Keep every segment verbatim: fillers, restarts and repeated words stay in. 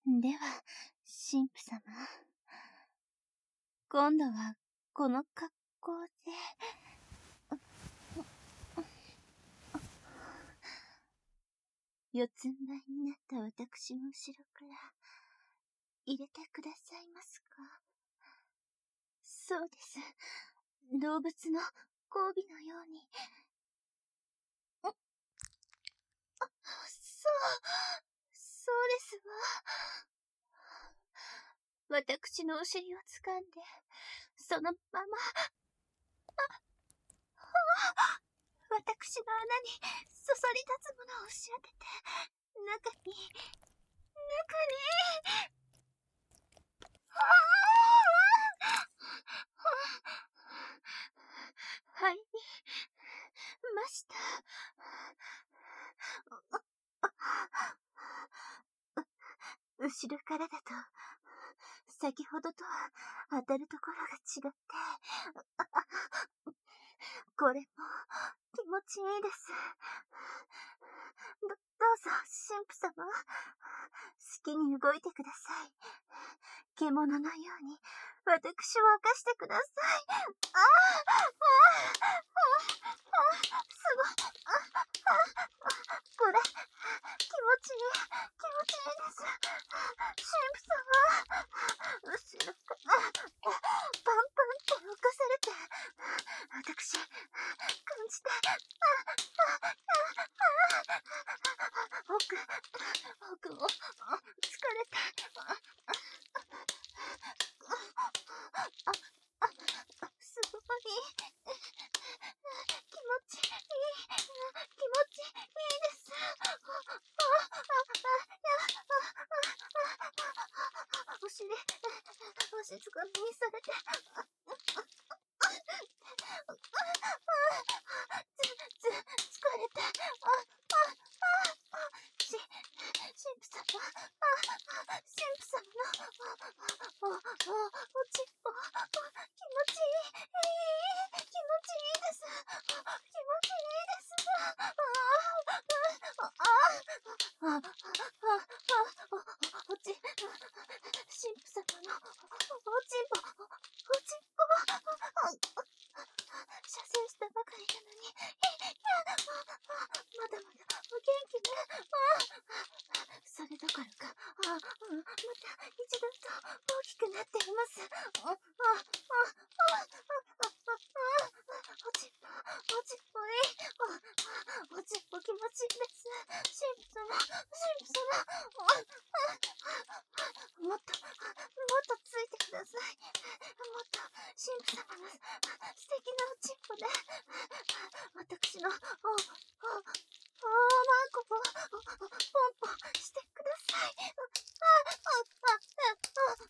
では、神父様。今度は、この格好で。四つん這いになった私の後ろから、入れてくださいますか？そうです。動物の交尾のように。そう、そうですわ。私のお尻を掴んで、そのまま、あ、あ、私の穴にそそり立つものを押し当てて、中に、中に、ああ、入りました。後ろからだと、先ほどとは当たるところが違って、これも気持ちいいです。ど、どうぞ、神父様。好きに動いてください。獣のように、私を犯してください。ああ、ああ、ああ、すごい。ああ、これ、気持ちいい、気持ちいいです。神父様。後ろから、パンパンと浮かされて、私、感じて、あ、あ、あ、あ、奥、奥も、疲れて、あ、あ、あ、すごい、気持ちいい、気持ちいいです。あ、あ、あ、あ、お尻、おしつかみにされて、ず、ず、疲れて、あ、あ、あ、し、神父様、あ、神父様の、お、お、おちっぽ、気持ちいい、気持ちいいです。気持ちいいです。あ、あ、あ、あ、お、おち、神父様の、おちんぽ、おちんぽ、射精したばかりなのに、まだまだお元気ね。あ、それどころか、あ、また一段と大きくなっています。あ、あ、あ、あ、おちんぽ、おちんぽいい。おちんぽ気持ちいいです。神父様、神父様、もっと、もっとついてください。もっと、神父様の素敵なおちんぽで、私の、お、お、おまんこを、ポンポンしてください。あ、あ、あ、あ、あ、あ、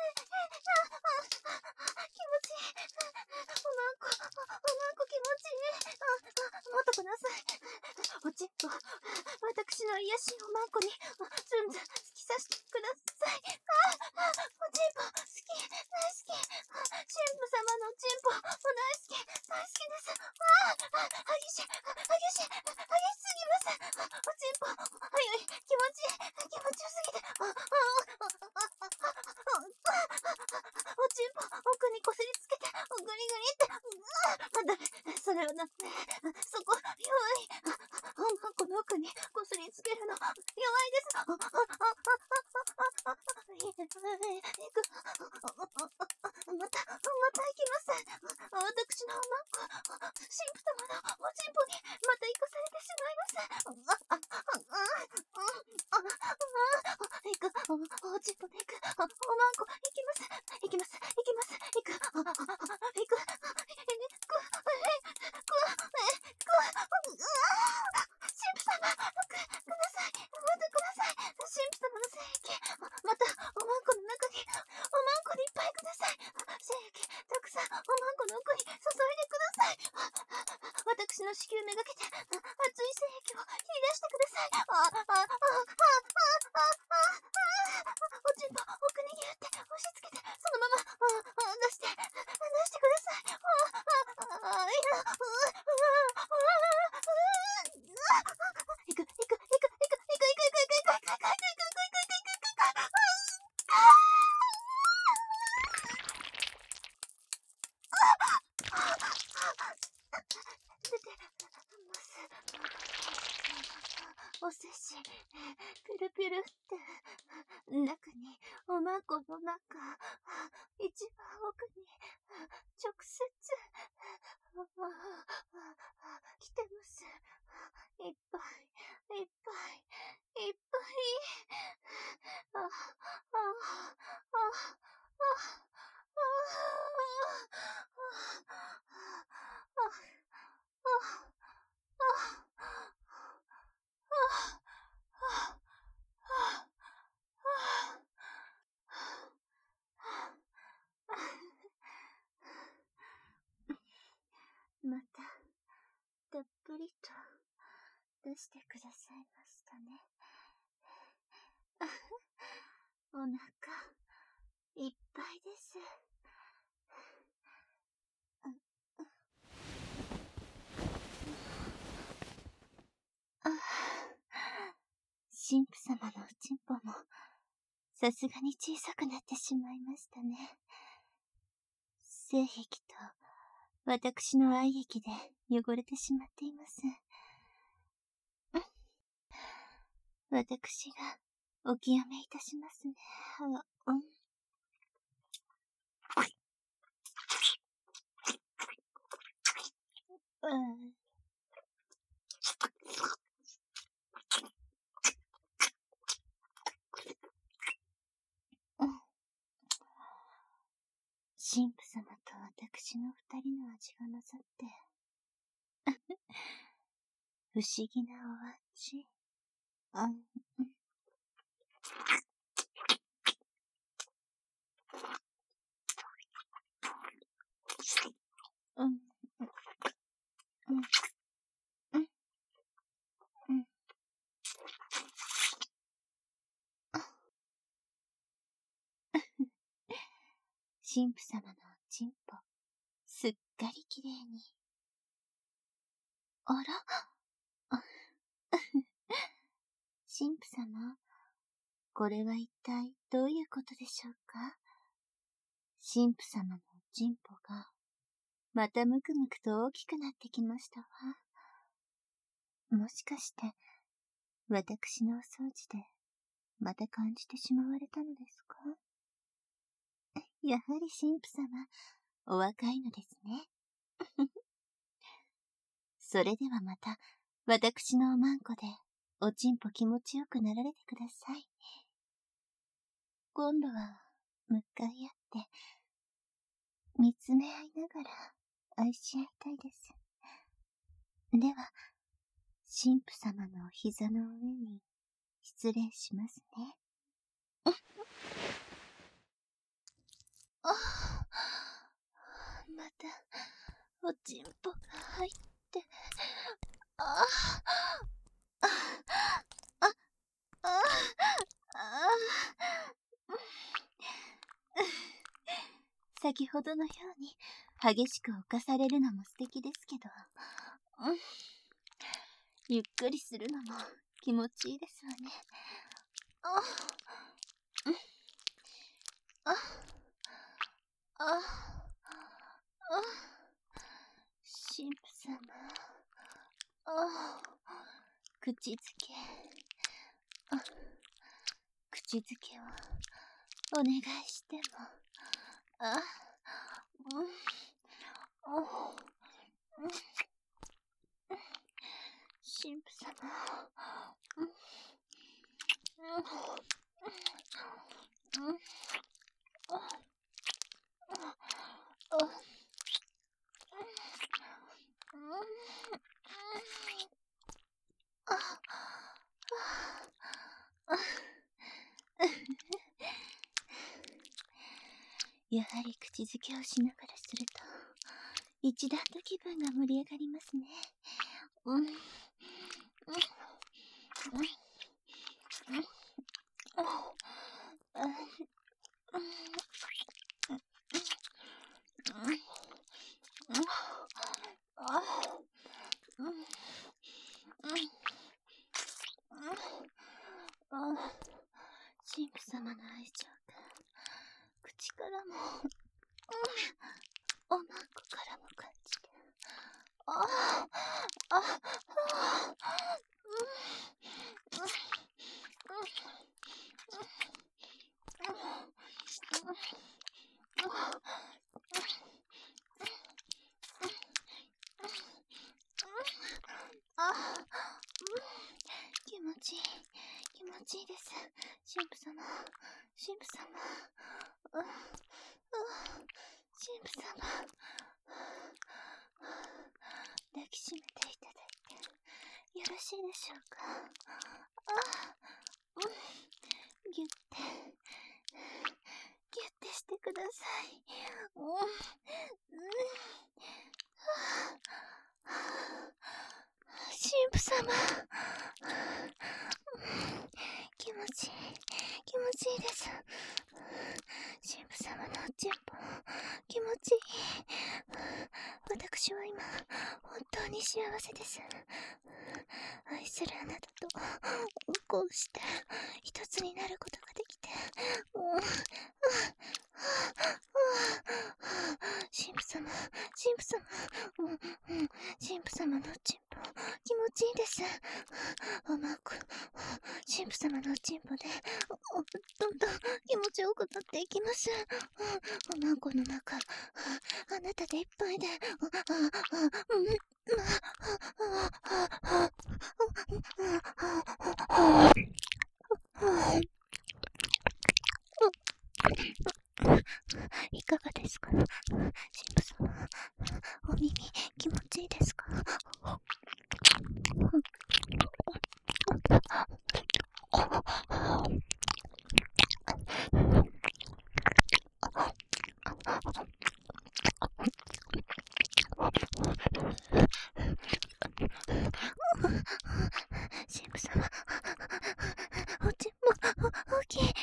気持ちいい。おまんこ、おまんこ気持ちいい。あ、あ、もっとください。おちんぽ、私の癒しいおまんこに、ずんずん突き刺してください。あ、あ、おちんぽ、好き、大好き。神父様のおちんぽ、大好き、大好きです。あ、あ、激しい、激しい、激しすぎます。おちんぽ、はい、気持ちいい、気持ちよすぎて、あ、あ、あ、おちんぽ、奥にこすりつけて、グリグリって、あ、ダメ、それはダメ。そこ、弱い。おまんこの奥にこすりつけるの、弱いです。あ、あ、あ、あ、あ、あ、いく。また、また行きます。私のおまんこ、神父様のおちんぽにまた行かされてしまいます。あ、あ、あ、あ、あ、行く。お、おちんぽで行く。おまんこ、行きます。行きます。行きます。行く。あ、あ、行く。行く。行く。神父様、く、ください。またください。神父様の精液。また、おまんこの中に、おまんこにいっぱいください。精液、たくさん、おまんこの奥に注いでください。私の子宮めがけて、熱い精液を切り出してください。あ、あ、あ、あ、あ、あ、あ、おちんぽ、奥にギューって押し付けて、そのまま、あ、出して、出してください。あ、あ、いや、う、う、行く、行く、行く、行く、行く、行く、行く、行く、行く、行く、行く、行く、行く、行く、行く、行く、 ルピュルって、中に、おまんこの中、一番奥に、直接、来てます。いっぱい、いっぱい、いっぱい。あ、あ、あ、あ、あ、また、たっぷりと出してくださいましたね。お腹、いっぱいです。神父様のおちんぽも、さすがに小さくなってしまいましたね。精液と、私の愛液で汚れてしまっています。私が、お清めいたしますね。うん。うん。神父様と私の二人の味が混ざって、不思議なお味。うん。うん。うん。うん。うん。神父様のおちんぽ、すっかりきれいに。あら神父様、これは一体どういうことでしょうか？神父様のおちんぽが、またむくむくと大きくなってきましたわ。もしかして、私のお掃除で、また感じてしまわれたのですか？やはり神父様、お若いのですね。それではまた、私のおまんこで、おちんぽ気持ちよくなられてください。今度は、向かい合って、見つめ合いながら、愛し合いたいです。では、神父様のお膝の上に、失礼しますね。ああ、また、おちんぽが入って、ああ、あ、あ、あ、あ、先ほどのように、激しく犯されるのも素敵ですけど、うん、ゆっくりするのも気持ちいいですわね。あ、うん、あ、あ、あ、神父様、あ、口づけ、あ、口づけをお願いしても、あ、うん、うん、神父様、うん、うん、うん、やはり口づけをしながらすると、一段と気分が盛り上がりますね。うん、うん、うん、うん、神父様の愛情が、口からも、おまんこからも感じて、ああ、ああ、 神父様、神父様、う、う、神父様、抱きしめていただいてよろしいでしょうか。あ、うん、ぎゅって、ぎゅってしてください。うん、うん、神父様、気持ちいい、気持ちいいです。神父様のおちんぽ、気持ちいい。私は今、本当に幸せです。愛するあなたと、こうして、一つになることができて、うん、神父様、神父様、うん、うん、神父様のおちんぽ、気持ちいいです。甘く、神父様のおちんぽで、どんどん気持ちよくなっていきます。おまんこの中、あなたでいっぱいで、いかがですか、神父様。お耳気持ちいいですか。神父様、おちんぽ大きい。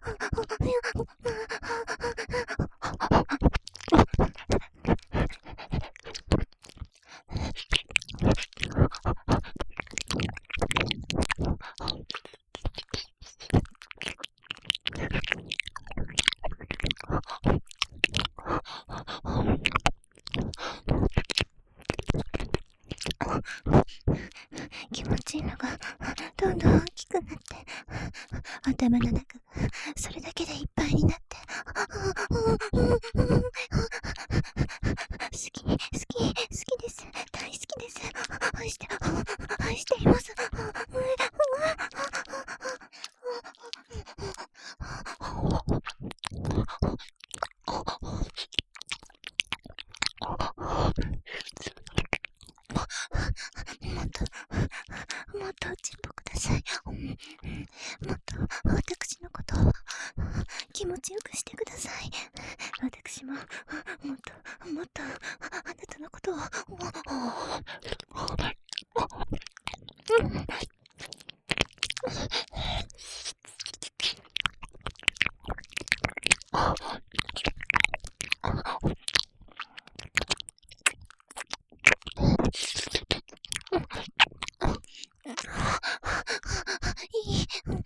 気持ちいいのがどんどん大きくなって、頭の中がそれだけでいっぱいになって、好き、好き、好きです。大好きです。愛して、愛しています。もっと、もっとおちんぽください。もっと私のことを気持ちよくしてください。私ももっともっとあなたのことを、いい、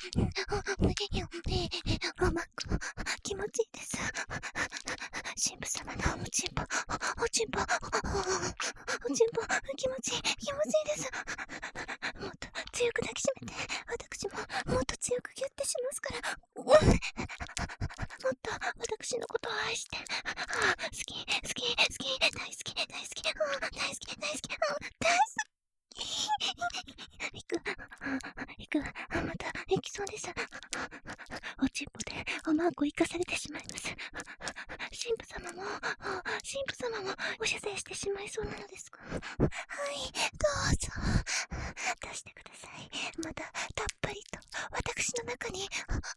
甘く気持ちいいです。神父様のおちんぽ、おちんぽ、おちんぽ、気持ちいい、気持ちいいです。もっと強く抱きしめて、私ももっと強くギュッてしますから。もっと私のことを愛して、好き、好き、好き、大好き、大好き、大好き、大好き、大好き、大好き。行く、行く、また行きそうです。おちんぽでおまんこ生かされてしまいます。神父様も、神父様もお射精してしまいそうなのですが。はい、どうぞ、出してください。またたっぷりと私の中に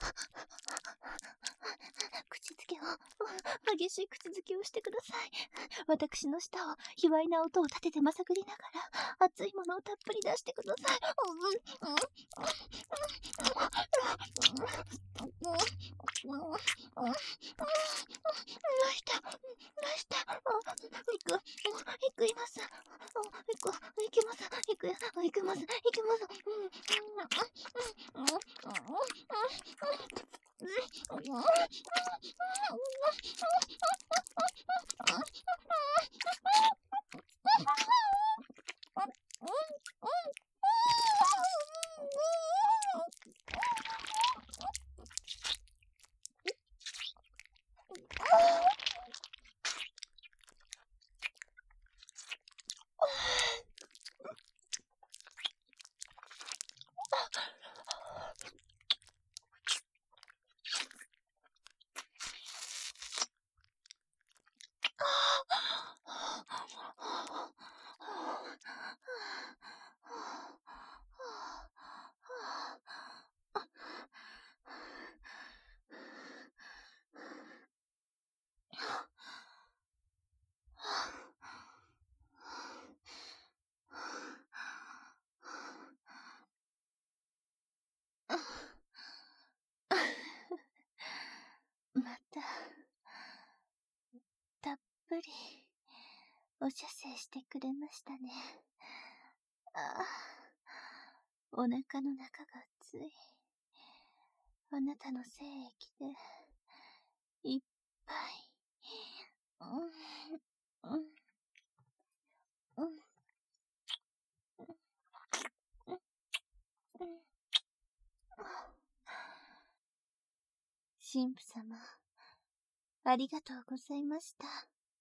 口づけを、激しい口づけをしてください。私の舌を卑猥な音を立ててまさぐりながら、熱いものをたっぷり出してください。ライター、ライター、いく、いくいます。いく、いきます。いく、いきます。いきます。 ぷり、お射精してくれましたね。ああ、お腹の中が熱い。あなたの精液で、いっぱい。うん、うん、うん、うん、うん、うん。神父様、ありがとうございました。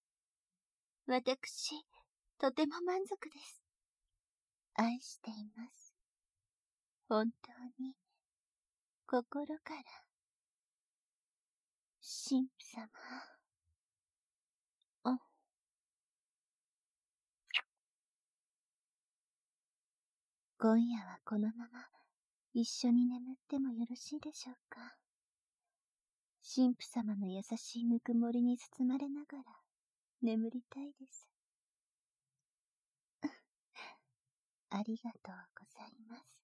私、とても満足です。愛しています。本当に、心から。神父様。あ、今夜はこのまま、一緒に眠ってもよろしいでしょうか。神父様の優しいぬくもりに包まれながら、眠りたいです。ありがとうございます。